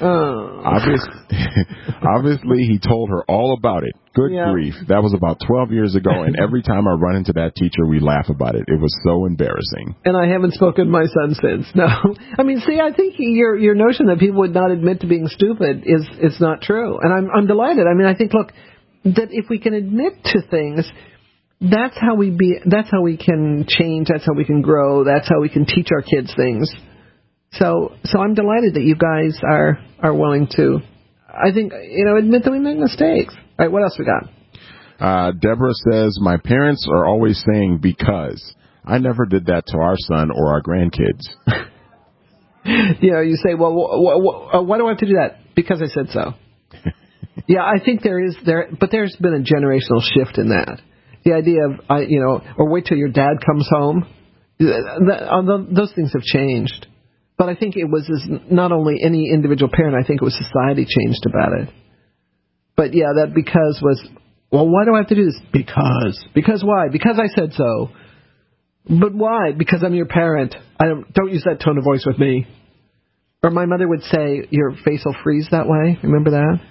Obviously, he told her all about it. Good grief. That was about 12 years ago, and every time I run into that teacher, we laugh about it. It was so embarrassing.
And I haven't spoken to my son since. No. I think your notion that people would not admit to being stupid is not true. And I'm delighted. I think, look, that if we can admit to things, that's how we can change, that's how we can grow, that's how we can teach our kids things. So I'm delighted that you guys are willing to, I think, admit that we make mistakes. All right, what else we got?
Deborah says, my parents are always saying because. I never did that to our son or our grandkids.
You say, well, why do I have to do that? Because I said so. Yeah, I think but there's been a generational shift in that. The idea of, or wait till your dad comes home. Those things have changed. But I think it was not only any individual parent, I think it was society changed about it. But yeah, that because was, well, why do I have to do this? Because. Because why? Because I said so. But why? Because I'm your parent. Don't use that tone of voice with me. Or my mother would say, your face will freeze that way. Remember that?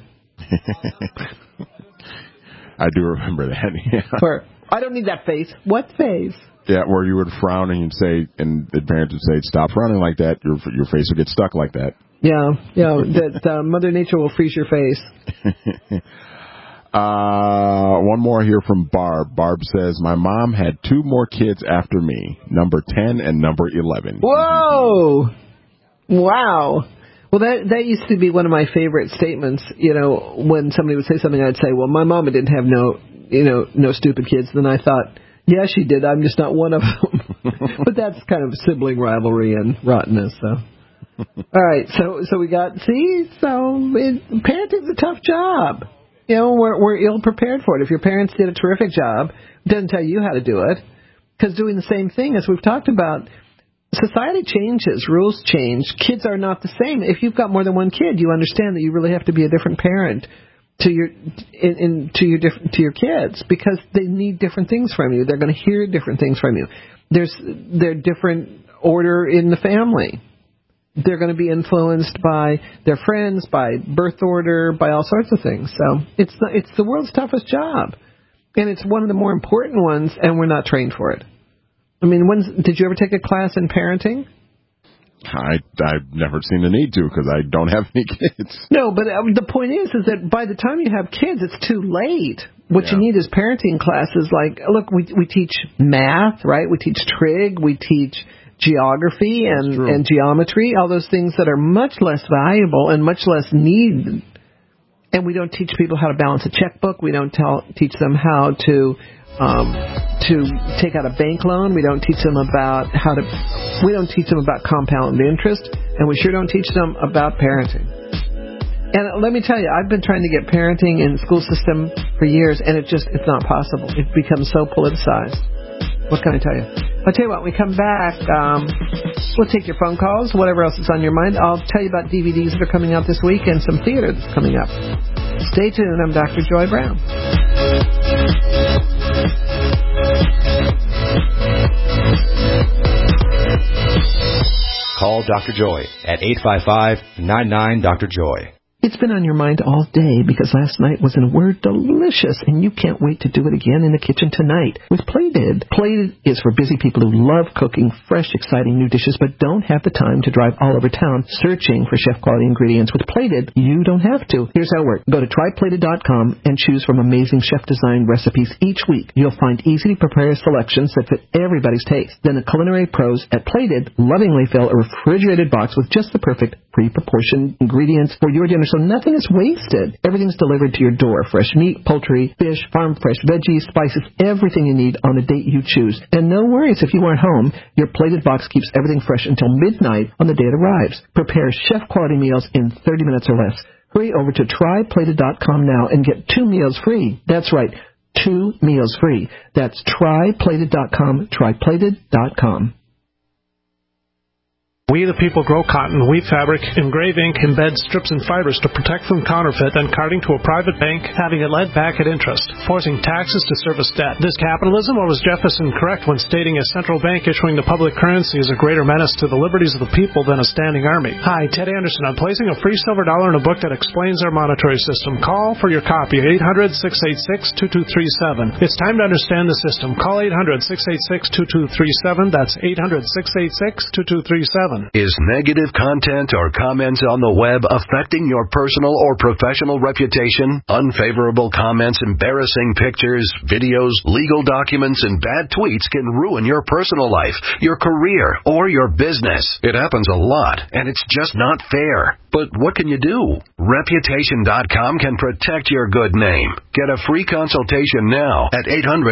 I do remember that, yeah.
Or, I don't need that face. What face?
Yeah, where you would frown and you'd say, and the parents would say, stop frowning like that. Your face will get stuck like that.
Yeah, that Mother Nature will freeze your face.
One more here from Barb. Barb says, my mom had 2 more kids after me, number 10 and number 11.
Whoa! Wow. Well, that used to be one of my favorite statements. When somebody would say something, I'd say, well, my mama didn't have no stupid kids. Then I thought, yeah, she did. I'm just not one of them. But that's kind of sibling rivalry and rottenness. So, all right. So we got. Parenting's a tough job. We're ill prepared for it. If your parents did a terrific job, it doesn't tell you how to do it. Because doing the same thing, as we've talked about, society changes, rules change. Kids are not the same. If you've got more than one kid, you understand that you really have to be a different parent to your kids, because they need different things from you. They're going to hear different things from you. They're different order in the family. They're going to be influenced by their friends, by birth order, by all sorts of things. So it's the world's toughest job, and it's one of the more important ones, and we're not trained for it. Did you ever take a class in parenting?
I've never seen the need to, because I don't have any kids.
No, but the point is that by the time you have kids, it's too late. What you need is parenting classes. Like, look, we teach math, right? We teach trig, we teach geography and geometry, all those things that are much less valuable and much less needed. And we don't teach people how to balance a checkbook. We don't teach them how to take out a bank loan. We don't teach them about compound interest, and we sure don't teach them about parenting. And let me tell you, I've been trying to get parenting in the school system for years, and it's not possible. It becomes so politicized. What can I tell you? I'll tell you what, when we come back, we'll take your phone calls, whatever else is on your mind. I'll tell you about DVDs that are coming out this week and some theater that's coming up. Stay tuned. I'm Dr. Joy Brown.
Call Dr. Joy at 855-99-DR-JOY.
It's been on your mind all day because last night was, in a word, delicious, and you can't wait to do it again in the kitchen tonight with Plated. Plated is for busy people who love cooking fresh, exciting new dishes but don't have the time to drive all over town searching for chef-quality ingredients. With Plated, you don't have to. Here's how it works. Go to tryplated.com and choose from amazing chef-designed recipes each week. You'll find easy-to-prepare selections that fit everybody's taste. Then the culinary pros at Plated lovingly fill a refrigerated box with just the perfect pre-proportioned ingredients for your dinner, so nothing is wasted. Everything's delivered to your door. Fresh meat, poultry, fish, farm-fresh veggies, spices, everything you need on the date you choose. And no worries if you aren't home. Your Plated box keeps everything fresh until midnight on the day it arrives. Prepare chef-quality meals in 30 minutes or less. Hurry over to tryplated.com now and get 2 meals free. That's right, 2 meals free. That's tryplated.com, tryplated.com.
We the people grow cotton, weave fabric, engrave ink, embed strips and fibers to protect from counterfeit, then carting to a private bank, having it lent back at interest, forcing taxes to service debt. This capitalism, or was Jefferson correct when stating a central bank issuing the public currency is a greater menace to the liberties of the people than a standing army? Hi, Ted Anderson. I'm placing a free silver dollar in a book that explains our monetary system. Call for your copy at 800-686-2237. It's time to understand the system. Call 800-686-2237. That's 800-686-2237.
Is negative content or comments on the web affecting your personal or professional reputation? Unfavorable comments, embarrassing pictures, videos, legal documents, and bad tweets can ruin your personal life, your career, or your business. It happens a lot, and it's just not fair. But what can you do? Reputation.com can protect your good name. Get a free consultation now at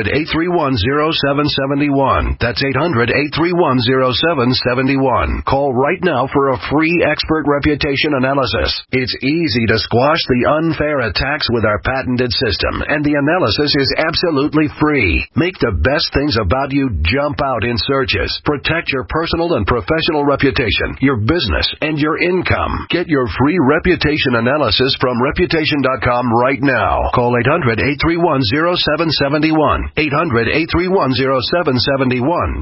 800-831-0771. That's 800-831-0771. Call right now for a free expert reputation analysis. It's easy to squash the unfair attacks with our patented system, and the analysis is absolutely free. Make the best things about you jump out in searches. Protect your personal and professional reputation, your business, and your income. Get your free reputation analysis from Reputation.com right now. Call 800-831-0771. 800-831-0771.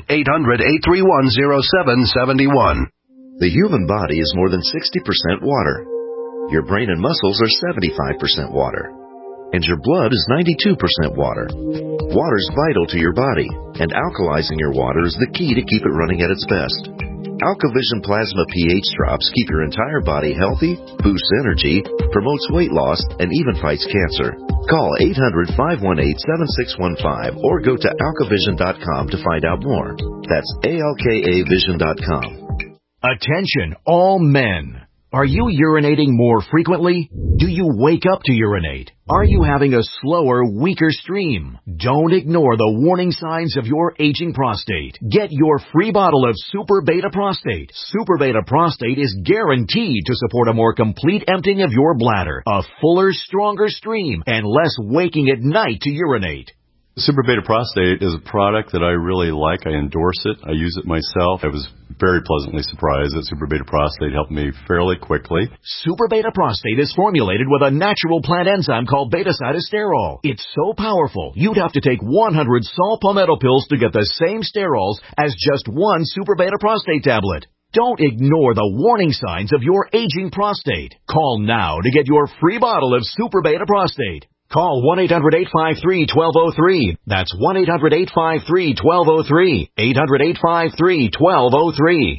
800-831-0771.
The human body is more than 60% water. Your brain and muscles are 75% water. And your blood is 92% water. Water is vital to your body, and alkalizing your water is the key to keep it running at its best. AlkaVision Plasma pH drops keep your entire body healthy, boosts energy, promotes weight loss, and even fights cancer. Call 800-518-7615 or go to alkavision.com to find out more. That's ALKAvision.com.
Attention, all men. Are you urinating more frequently? Do you wake up to urinate? Are you having a slower, weaker stream? Don't ignore the warning signs of your aging prostate. Get your free bottle of Super Beta Prostate. Super Beta Prostate is guaranteed to support a more complete emptying of your bladder, a fuller, stronger stream, and less waking at night to urinate.
Super Beta Prostate is a product that I really like. I endorse it. I use it myself. I was very pleasantly surprised that Super Beta Prostate helped me fairly quickly.
Super Beta Prostate is formulated with a natural plant enzyme called beta-cytosterol. It's so powerful, you'd have to take 100 saw palmetto pills to get the same sterols as just one Super Beta Prostate tablet. Don't ignore the warning signs of your aging prostate. Call now to get your free bottle of Super Beta Prostate. Call 1-800-853-1203. That's 1-800-853-1203. 800-853-1203.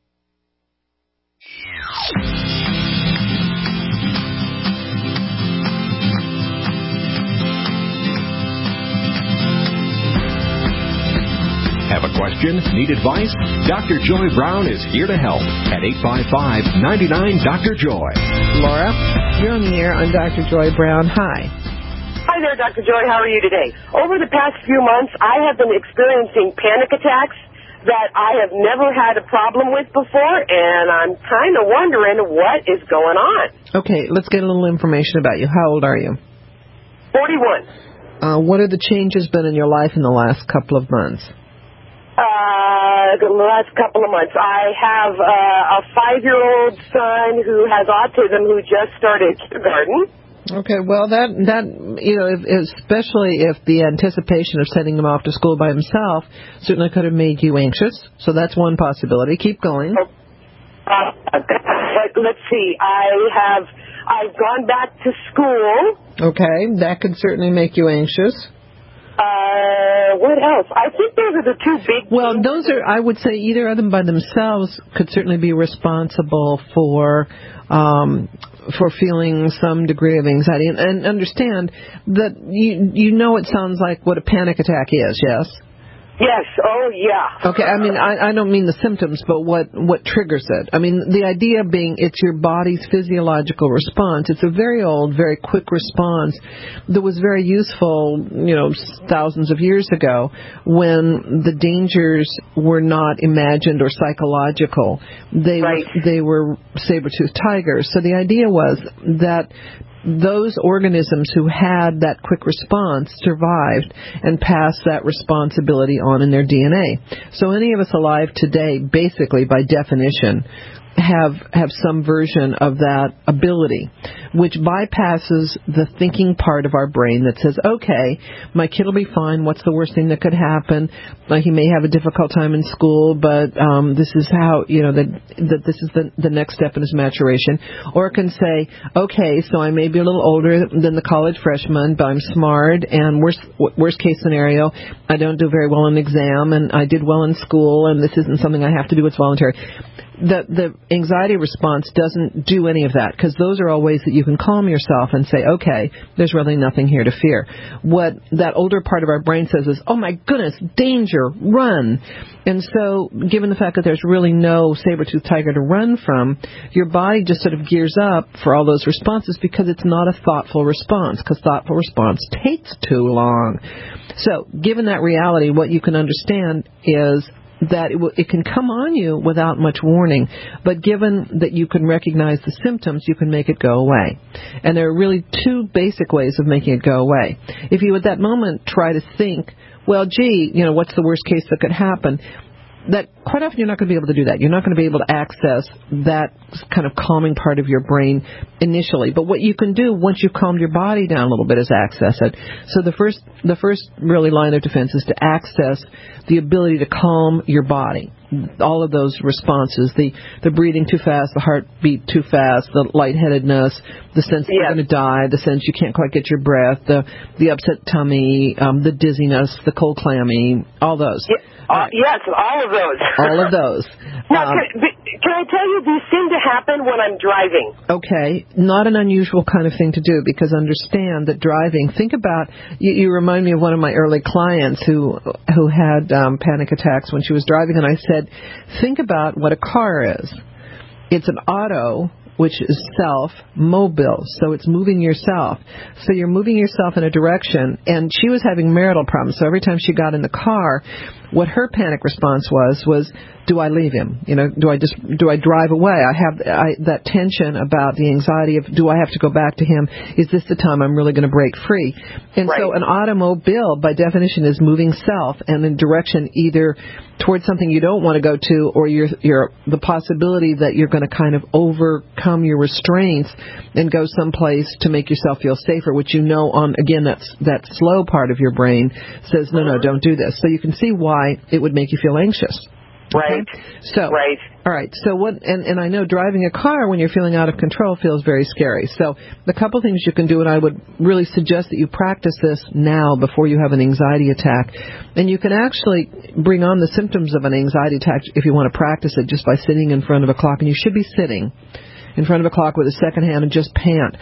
Have a question? Need advice? Dr. Joy Brown is here to help at 855-99-DR-JOY.
Laura, you're on the air on Dr. Joy Brown. Hi.
Hi there, Dr. Joy. How are you today? Over the past few months, I have been experiencing panic attacks that I have never had a problem with before, and I'm kind of wondering what is going on.
Okay, let's get a little information about you. How old are you?
41.
What are the changes been in your life in the last couple of months?
The last couple of months. I have a 5-year-old son who has autism who just started kindergarten.
Okay, well, that especially if the anticipation of sending him off to school by himself certainly could have made you anxious. So that's one possibility. Keep going.
Let's see. I have I've gone back to school.
Okay, that could certainly make you anxious.
What else? I think those are the two big...
Well, those are, I would say, either of them by themselves could certainly be responsible for feeling some degree of anxiety. And understand that you know it sounds like what a panic attack is, yes?
Yes. Oh, yeah.
Okay. I mean, I don't mean the symptoms, but what triggers it. I mean, the idea being it's your body's physiological response. It's a very old, very quick response that was very useful, thousands of years ago when the dangers were not imagined or psychological. They were saber-toothed tigers. So the idea was that those organisms who had that quick response survived and passed that responsibility on in their DNA. So any of us alive today, basically, by definition, have some version of that ability, which bypasses the thinking part of our brain that says, okay, my kid will be fine. What's the worst thing that could happen? He may have a difficult time in school, but this is how, that this is the next step in his maturation. Or it can say, okay, so I may be a little older than the college freshman, but I'm smart, and worst case scenario, I don't do very well in an exam, and I did well in school, and this isn't something I have to do, it's voluntary. The anxiety response doesn't do any of that, because those are all ways that you can calm yourself and say, okay, there's really nothing here to fear. What that older part of our brain says is, oh my goodness, danger, run. And so, given the fact that there's really no saber-toothed tiger to run from, your body just sort of gears up for all those responses because it's not a thoughtful response, because thoughtful response takes too long. So, given that reality, what you can understand is that it can come on you without much warning, but given that you can recognize the symptoms, you can make it go away. And there are really two basic ways of making it go away. If you at that moment try to think, well, gee, what's the worst case that could happen? That quite often you're not going to be able to do that. You're not going to be able to access that kind of calming part of your brain initially. But what you can do once you've calmed your body down a little bit is access it. So the first really line of defense is to access the ability to calm your body. All of those responses, the breathing too fast, the heartbeat too fast, the lightheadedness, the sense that you're going to die, the sense you can't quite get your breath, the upset tummy, the dizziness, the cold clammy, all those.
Yes, all of those.
All of those.
Now, can I tell you, these seem to happen when I'm driving.
Okay, not an unusual kind of thing to do, because understand that driving, think about, you remind me of one of my early clients who had panic attacks when she was driving, and I said, think about what a car is. It's an auto, which is self-mobile, so it's moving yourself. So you're moving yourself in a direction, and she was having marital problems, so every time she got in the car, what her panic response was, do I leave him? Do I drive away? I have that tension about the anxiety of, do I have to go back to him? Is this the time I'm really going to break free? And so an automobile, by definition, is moving self and in direction either towards something you don't want to go to, or the possibility that you're going to kind of overcome your restraints and go someplace to make yourself feel safer, which again, that slow part of your brain says, no, don't do this. So you can see why it would make you feel anxious.
Right.
Okay? So, all right. So what? And I know driving a car when you're feeling out of control feels very scary. So the couple things you can do, and I would really suggest that you practice this now before you have an anxiety attack. And you can actually bring on the symptoms of an anxiety attack if you want to practice it just by sitting in front of a clock. And you should be sitting in front of a clock with a second hand and just pant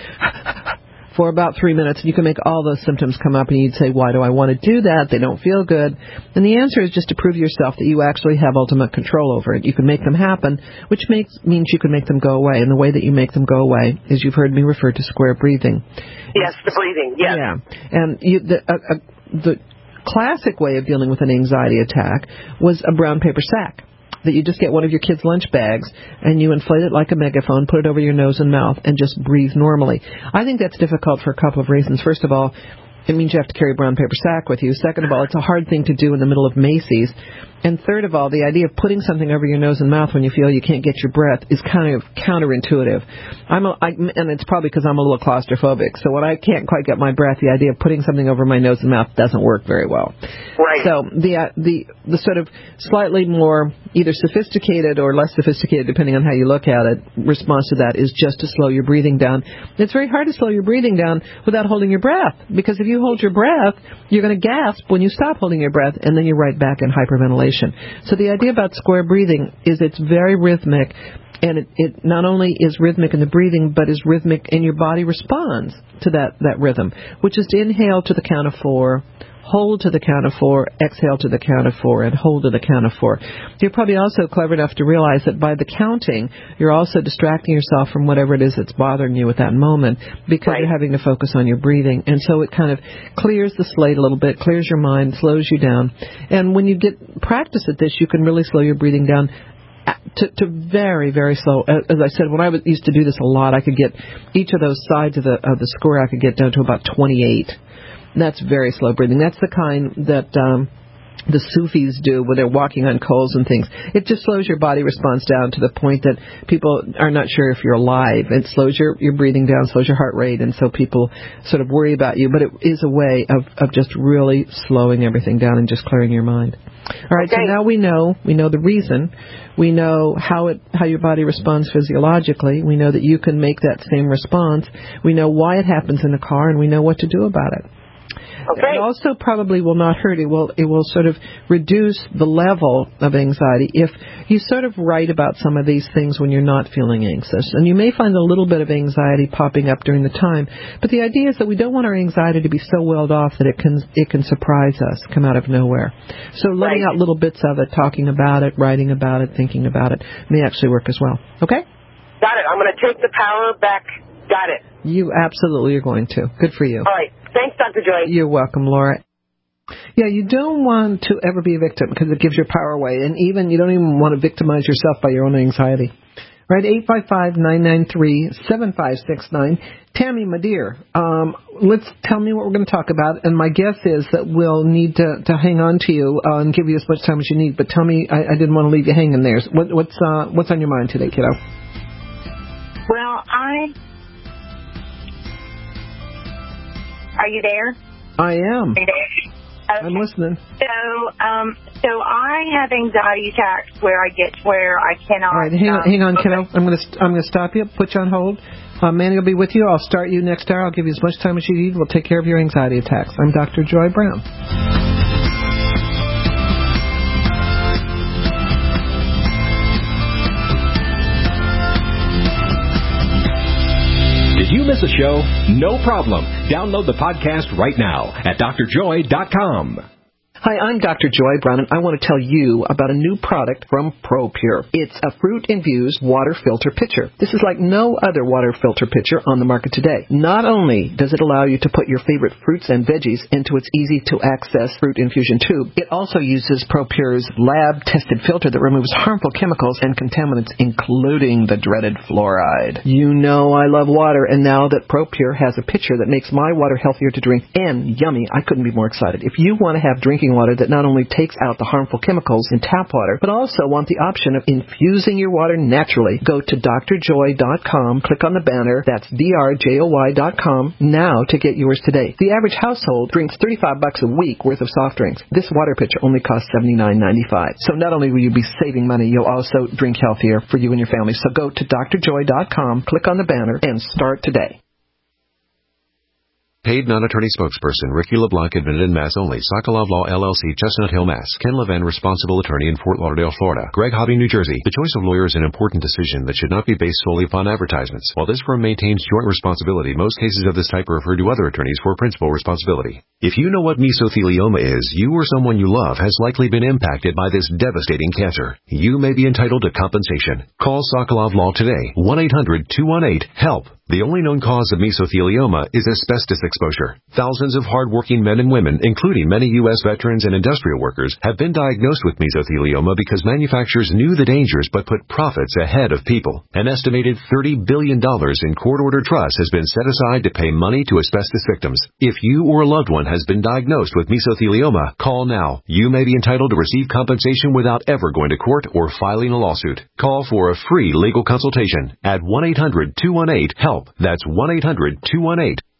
for about 3 minutes, and you can make all those symptoms come up, and you'd say, why do I want to do that? They don't feel good. And the answer is just to prove yourself that you actually have ultimate control over it. You can make them happen, which means you can make them go away. And the way that you make them go away is, you've heard me refer to square breathing.
Yes, the breathing, yes.
Yeah. And the classic way of dealing with an anxiety attack was a brown paper sack. That you just get one of your kids' lunch bags and you inflate it like a megaphone, put it over your nose and mouth, and just breathe normally. I think that's difficult for a couple of reasons. First of all, it means you have to carry a brown paper sack with you. Second of all, it's a hard thing to do in the middle of Macy's. And third of all, the idea of putting something over your nose and mouth when you feel you can't get your breath is kind of counterintuitive. And it's probably because I'm a little claustrophobic. So when I can't quite get my breath, the idea of putting something over my nose and mouth doesn't work very well.
Right.
So the sort of slightly more either sophisticated or less sophisticated, depending on how you look at it, response to that is just to slow your breathing down. It's very hard to slow your breathing down without holding your breath, because if you hold your breath, you're going to gasp when you stop holding your breath, and then you're right back in hyperventilation. So the idea about square breathing is it's very rhythmic, and it not only is rhythmic in the breathing, but is rhythmic, and your body responds to that rhythm, which is to inhale to the count of 4, hold to the count of 4, exhale to the count of 4, and hold to the count of 4. You're probably also clever enough to realize that by the counting, you're also distracting yourself from whatever it is that's bothering you at that moment, because you're having to focus on your breathing. And so it kind of clears the slate a little bit, clears your mind, slows you down. And when you get practice at this, you can really slow your breathing down to very, very slow. As I said, when I used to do this a lot, I could get each of those sides of the square, I could get down to about 28. That's very slow breathing. That's the kind that the Sufis do when they're walking on coals and things. It just slows your body response down to the point that people are not sure if you're alive. It slows your breathing down, slows your heart rate, and so people sort of worry about you. But it is a way of just really slowing everything down and just clearing your mind. All right, so now we know the reason. We know how your body responds physiologically. We know that you can make that same response. We know why it happens in a car, and we know what to do about it.
Okay.
It also probably will not hurt. It will sort of reduce the level of anxiety if you sort of write about some of these things when you're not feeling anxious. And you may find a little bit of anxiety popping up during the time. But the idea is that we don't want our anxiety to be so welled off that it can surprise us, come out of nowhere. So letting out little bits of it, talking about it, writing about it, thinking about it, may actually work as well. Okay?
Got it. I'm going to take the power back. Got it.
You absolutely are going to. Good for you.
All right. Thanks, Dr. Joy.
You're welcome, Laura. Yeah, you don't want to ever be a victim because it gives your power away. And you don't even want to victimize yourself by your own anxiety. Right, 855-993-7569. Tammy, my dear, tell me what we're going to talk about. And my guess is that we'll need to hang on to you and give you as much time as you need. But tell me, I didn't want to leave you hanging there. What's on your mind today, kiddo?
Well, Are you there?
I am.
Are you there? Okay.
I'm listening.
So I have anxiety attacks where I get to where I cannot.
All right, hang on, kiddo. I'm going to stop you, put you on hold. Manny will be with you. I'll start you next hour. I'll give you as much time as you need. We'll take care of your anxiety attacks. I'm Dr. Joy Brown.
Did you miss a show? No problem. Download the podcast right now at drjoy.com.
Hi, I'm Dr. Joy Brown, and I want to tell you about a new product from ProPure. It's a fruit-infused water filter pitcher. This is like no other water filter pitcher on the market today. Not only does it allow you to put your favorite fruits and veggies into its easy-to-access fruit infusion tube, it also uses ProPure's lab-tested filter that removes harmful chemicals and contaminants, including the dreaded fluoride. You know I love water, and now that ProPure has a pitcher that makes my water healthier to drink and yummy, I couldn't be more excited. If you want to have drinking water that not only takes out the harmful chemicals in tap water, but also want the option of infusing your water naturally, go to drjoy.com, click on the banner, that's drjoy.com, now to get yours today. The average household drinks $35 a week worth of soft drinks. This water pitcher only costs $79.95. So not only will you be saving money, you'll also drink healthier for you and your family. So go to drjoy.com, click on the banner, and start today.
Paid non-attorney spokesperson Ricky LeBlanc, admitted in Mass only. Sokolov Law, LLC, Chestnut Hill, Mass. Ken Levin, responsible attorney in Fort Lauderdale, Florida. Greg Hobby, New Jersey. The choice of lawyer is an important decision that should not be based solely upon advertisements. While this firm maintains joint responsibility, most cases of this type are referred to other attorneys for principal responsibility. If you know what mesothelioma is, you or someone you love has likely been impacted by this devastating cancer. You may be entitled to compensation. Call Sokolov Law today. 1-800-218-HELP. The only known cause of mesothelioma is asbestos exposure. Thousands of hardworking men and women, including many U.S. veterans and industrial workers, have been diagnosed with mesothelioma because manufacturers knew the dangers but put profits ahead of people. An estimated $30 billion in court-ordered trust has been set aside to pay money to asbestos victims. If you or a loved one has been diagnosed with mesothelioma, call now. You may be entitled to receive compensation without ever going to court or filing a lawsuit. Call for a free legal consultation at 1-800-218-HELP. That's 1-800-218-HELP.